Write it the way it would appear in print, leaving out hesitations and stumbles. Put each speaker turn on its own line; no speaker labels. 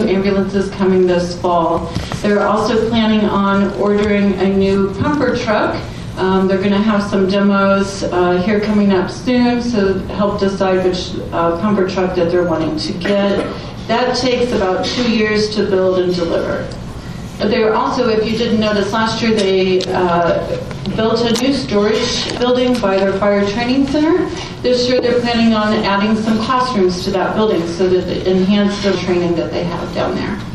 new ambulances coming this fall. They're also planning on ordering a new pumper truck. They're going to have some demos here coming up soon, so help decide which pumper truck that they're wanting to get. That takes about 2 years to build and deliver. They're also, if you didn't notice, last year they built a new storage building by their fire training center. This year they're planning on adding some classrooms to that building so that it enhances the training that they have down there.